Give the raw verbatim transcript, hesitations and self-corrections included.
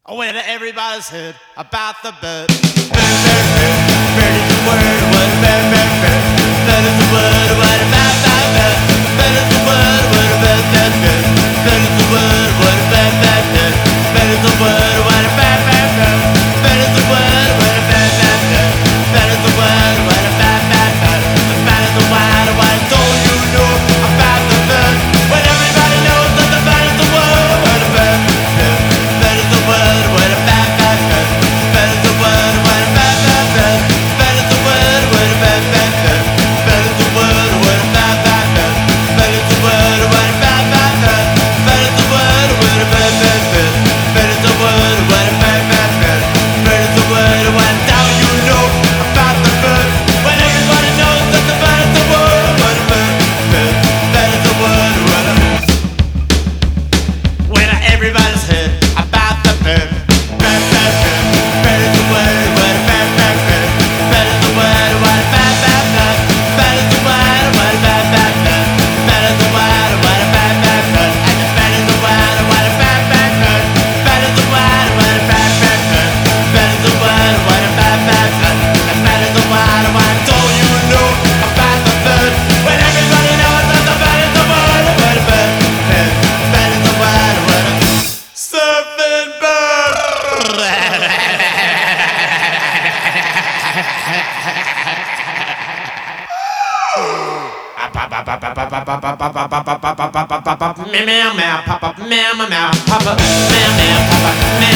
When everybody's heard about the bird. Bird, bird, bird, bird is the word. What a bird, bird, bird. Bird is the word. What a bird, bird, bird. Bird is the word. What a bird, bird, bird. Bird is the word. What a bird, bird, bird. Bird is the word. What a bird, bird, bird. Bird is the word. What a bird, bird, bird. Bird is the word. What a bird, bird, bird. The bird is the word. What don't you know about the bird? When everybody knows that the bird is the word. What a bird, bird. Bird is the word. What a bird, bird, bird. Bird is the word. What a bird, bird, bird. Bird is the word. What a bird, bird, bird. Bird is the word. What a bird, bird, bird. Bird is the word. What a bird, bird, bird. Bird is the word. What a bird, bird, bird. Bird is the word. What a bird, bird, bird. Bird is the word. What don't you know about the bird? When everybody knows that the bird is the word. What a bird, bird. Bird is the word. What a when everybody's heard about the bird. Bird, bird, bird. Bird is the word. What a bird, bird, bird. Bird is the word. What a bird, bird, bird. Bird is the word. What a bird, bird, bird. Bird is the word. What a bird, bird, bird. And the bird is the word. What a bird, bird, bird. Bird is the word. What a bird, bird, bird. Bird is the word. What a bird, bird, bird. The bird is the word. What don't you know about the bird? When everybody knows that the bird is the word. What a bird, bird. Bird is the word. What a surfing bird. Meow meow pop up meow meow pop up meow meow pop up